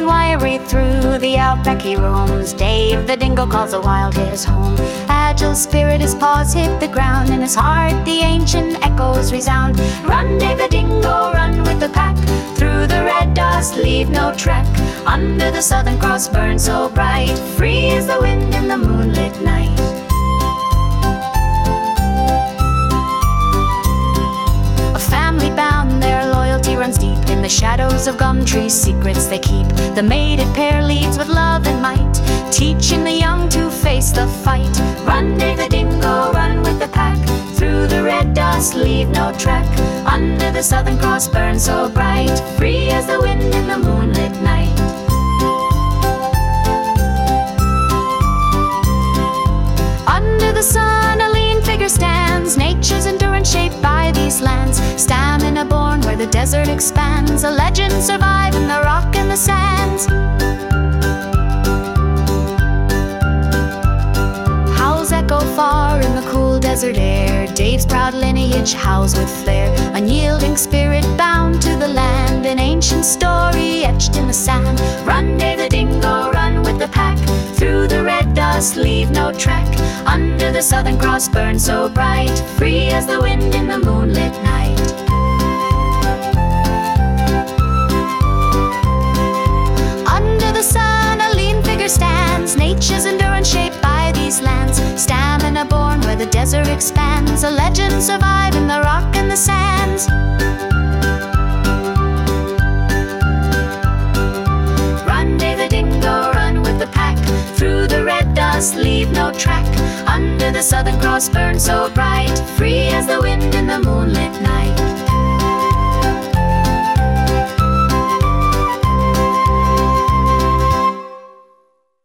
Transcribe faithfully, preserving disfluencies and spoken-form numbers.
wiry through the outback he roams. Dave the dingo calls the wild his home. Agile spirit, his paws hit the ground. In his heart the ancient echoes resound. Run, Dave the dingo, run with the pack. Through the red dust, leave no track. Under the Southern Cross burns so bright. Free as the wind in the moonlit night. A family bound, their loyalty runs deep. In the shadows of gum trees, secrets they keep. The mated pair leads with love and might, teaching the young to face the fight. Run, Dave the dingo, run with the pack. Through the red dust, leave no track. Under the Southern Cross burns so bright. Free as the wind in the moonlit night. Under the sun a lean figure stands. Nature's endurance shaped by these lands. Stamina born where the desert expands. A legend survive in the rock and the sands. Howls echo far in the cool desert air. Dave's proud lineage howls with flair. Unyielding spirit bound to the land. An ancient story etched in the sand. Run, Dave the dingo, run with the pack. Through the red dust, leave no track. Under the Southern Cross burns so bright. Free as the wind in the moonlit night. Under the sun a lean figure stands. Nature's endurance shaped by these lands. Stamina born where the desert expands. A legend survive in the rock and the sands. Run, Dave the dingo, run with the pack. Through the red dust, leave no track. Under the Southern Cross burns so bright. Free as the wind in the moonlit night.